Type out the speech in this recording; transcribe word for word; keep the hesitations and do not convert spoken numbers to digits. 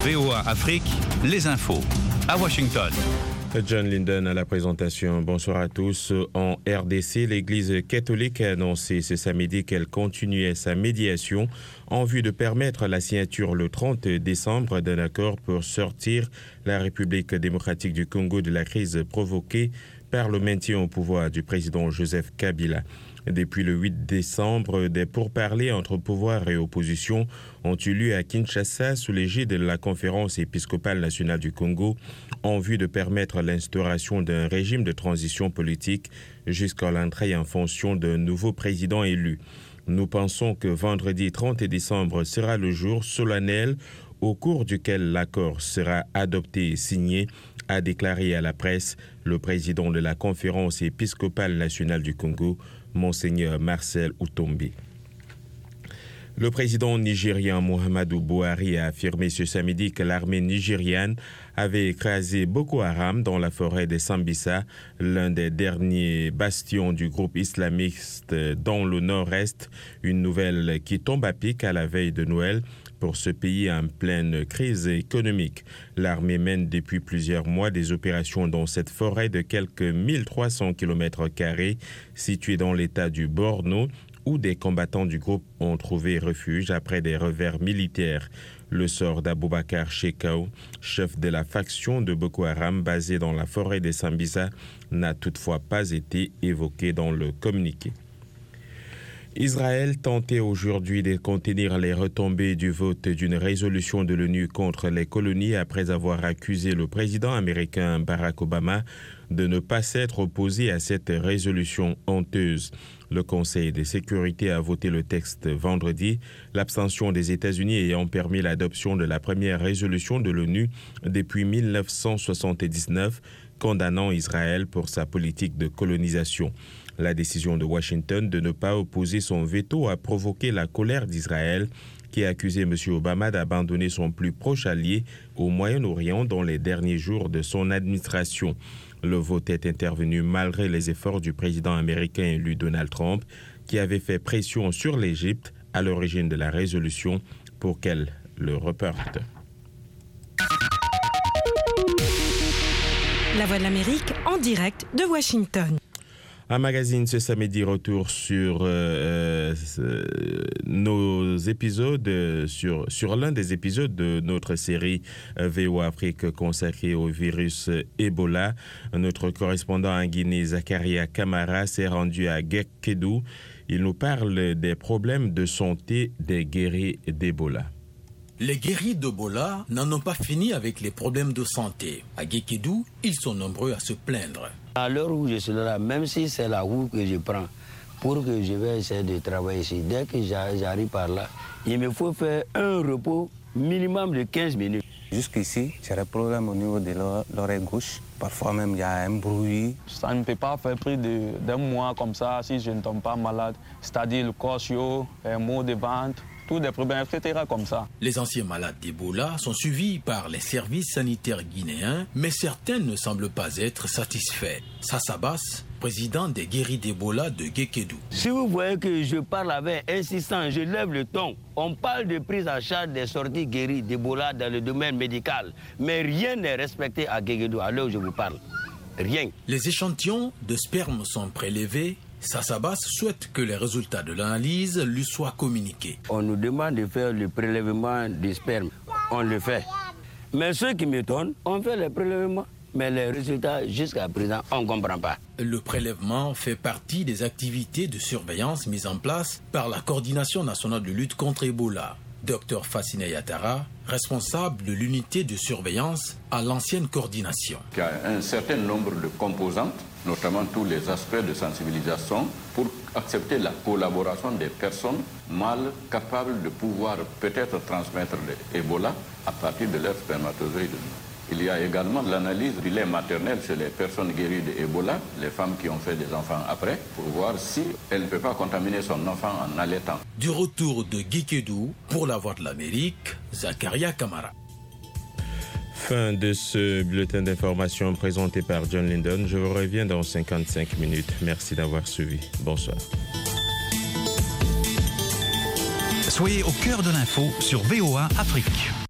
V O A Afrique, les infos, à Washington. John Linden à la présentation. Bonsoir à tous. En R D C, l'Église catholique a annoncé ce samedi qu'elle continuait sa médiation en vue de permettre la signature le trente décembre d'un accord pour sortir la République démocratique du Congo de la crise provoquée par le maintien au pouvoir du président Joseph Kabila. Depuis le huit décembre, des pourparlers entre pouvoir et opposition ont eu lieu à Kinshasa sous l'égide de la Conférence épiscopale nationale du Congo en vue de permettre l'instauration d'un régime de transition politique jusqu'à l'entrée en fonction d'un nouveau président élu. Nous pensons que vendredi trente décembre sera le jour solennel au cours duquel l'accord sera adopté et signé, a déclaré à la presse le président de la Conférence épiscopale nationale du Congo, Monseigneur Marcel Outombi. Le président nigérien Muhammadu Buhari a affirmé ce samedi que l'armée nigériane avait écrasé Boko Haram dans la forêt de Sambisa, l'un des derniers bastions du groupe islamiste dans le nord-est, une nouvelle qui tombe à pic à la veille de Noël pour ce pays en pleine crise économique. L'armée mène depuis plusieurs mois des opérations dans cette forêt de quelques mille trois cents kilomètres carrés située dans l'état du Borno, où des combattants du groupe ont trouvé refuge après des revers militaires. Le sort d'Aboubacar Shekau, chef de la faction de Boko Haram basée dans la forêt de Sambisa, n'a toutefois pas été évoqué dans le communiqué. Israël tentait aujourd'hui de contenir les retombées du vote d'une résolution de l'ONU contre les colonies après avoir accusé le président américain Barack Obama de ne pas s'être opposé à cette résolution honteuse. Le Conseil de sécurité a voté le texte vendredi, l'abstention des États-Unis ayant permis l'adoption de la première résolution de l'ONU depuis mille neuf cent soixante-dix-neuf, condamnant Israël pour sa politique de colonisation. La décision de Washington de ne pas opposer son veto a provoqué la colère d'Israël, qui a accusé M. Obama d'abandonner son plus proche allié au Moyen-Orient dans les derniers jours de son administration. Le vote est intervenu malgré les efforts du président américain élu Donald Trump, qui avait fait pression sur l'Égypte à l'origine de la résolution pour qu'elle le reporte. La Voix de l'Amérique en direct de Washington. Un magazine ce samedi, retour sur euh, euh, nos épisodes, sur, sur l'un des épisodes de notre série euh, V O A Afrique consacrée au virus Ebola. Notre correspondant en Guinée, Zakaria Kamara, s'est rendu à Guékédou. Il nous parle des problèmes de santé des guéris d'Ebola. Les guéris d'Ebola n'en ont pas fini avec les problèmes de santé. À Guékédou, ils sont nombreux à se plaindre. À l'heure où je suis là, même si c'est la route que je prends pour que je vais essayer de travailler ici, dès que j'arrive par là, il me faut faire un repos minimum de quinze minutes. Jusqu'ici, j'ai des problèmes au niveau de l'oreille gauche. Parfois même, il y a un bruit. Ça ne peut pas faire plus d'un mois comme ça si je ne tombe pas malade. C'est-à-dire le corps chaud, un mot de ventre, tous des problèmes, et cetera comme ça. Les anciens malades d'Ebola sont suivis par les services sanitaires guinéens, mais certains ne semblent pas être satisfaits. Sassa Bass, président des guéris d'Ebola de Guékédou. Si vous voyez que je parle avec insistance, je lève le ton. On parle de prise en charge des sorties guéries d'Ebola dans le domaine médical, mais rien n'est respecté à Guékédou, à l'heure où je vous parle. Rien. Les échantillons de sperme sont prélevés. Sassa Bass souhaite que les résultats de l'analyse lui soient communiqués. On nous demande de faire le prélèvement du sperme. On le fait. Mais ce qui m'étonne, on fait le prélèvement, mais les résultats, jusqu'à présent, on ne comprend pas. Le prélèvement fait partie des activités de surveillance mises en place par la Coordination nationale de lutte contre Ebola. Docteur Fassine Yatara, responsable de l'unité de surveillance à l'ancienne coordination. Il y a un certain nombre de composantes, notamment tous les aspects de sensibilisation, pour accepter la collaboration des personnes mâles capables de pouvoir peut-être transmettre l'Ebola à partir de leurs spermatozoïdes. Il y a également l'analyse du lait maternel chez les personnes guéries d'Ebola, les femmes qui ont fait des enfants après, pour voir si elle ne peut pas contaminer son enfant en allaitant. Du retour de Guékédou pour la Voix de l'Amérique, Zakaria Kamara. Fin de ce bulletin d'information présenté par John Linden. Je vous reviens dans cinquante-cinq minutes. Merci d'avoir suivi. Bonsoir. Soyez au cœur de l'info sur V O A Afrique.